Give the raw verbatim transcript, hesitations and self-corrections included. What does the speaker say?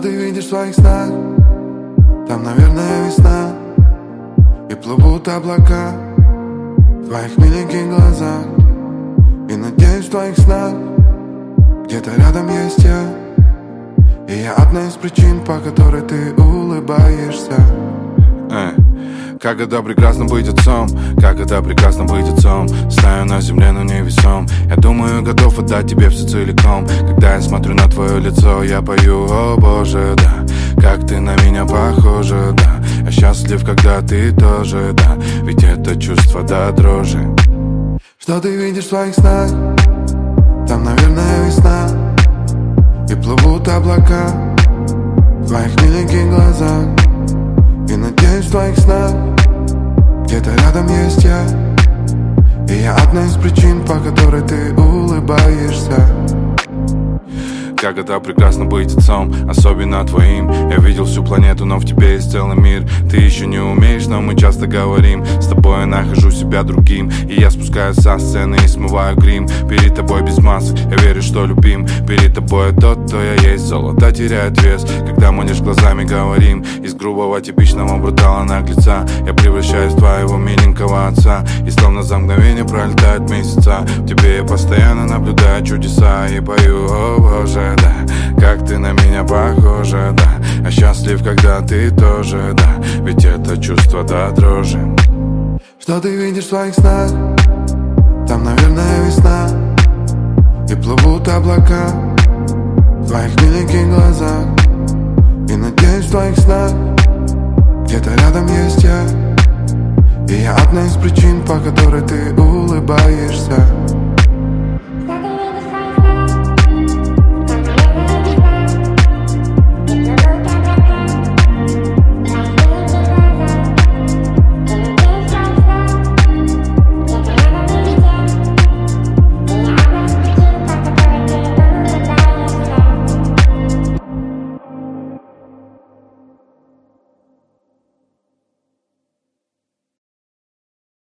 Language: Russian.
ты видишь в своих снах? Там, наверное, весна, и плывут облака в твоих миленьких глазах. И надеюсь, в твоих снах где-то рядом есть я, и я одна из причин, по которой ты улыбаешься. Эй. Как это прекрасно быть отцом, как это прекрасно быть отцом. Стою на земле, но невесом. Я думаю, готов отдать тебе все целиком. Когда я смотрю на твое лицо, я пою: о боже, да, как ты на меня похожа, да. Я счастлив, когда ты тоже, да, ведь это чувство до дрожи. Что ты видишь в своих снах? Там, наверное, весна, и плывут облака в твоих миленьких глазах. И надеюсь, в твоих снах где-то рядом есть я, и я одна из причин, по которой ты улыбаешься. Как это прекрасно быть отцом, особенно твоим. Я видел всю планету, но в тебе есть целый мир. Ты еще не умеешь, но мы часто говорим. С тобой я нахожу себя другим, и я спускаюсь со сцены и смываю грим. Перед тобой без масок, я верю, что любим. Перед тобой тот, кто я есть. Золото теряет вес, когда мы лишь глазами говорим. Из грубого, типичного брутала наглеца я превращаюсь в твоего миленького отца. И словно за мгновение пролетают месяца. В тебе я постоянно наблюдаю чудеса и пою: о боже, да, как ты на меня похожа, да. Я счастлив, когда ты тоже, да, ведь это чувство до дрожи. Что ты видишь в своих снах? Там, наверное, весна, и плывут облака в твоих миленьких глазах. И надеюсь, в твоих снах где-то рядом есть я, и я одна из причин, по которой ты улыбаешься.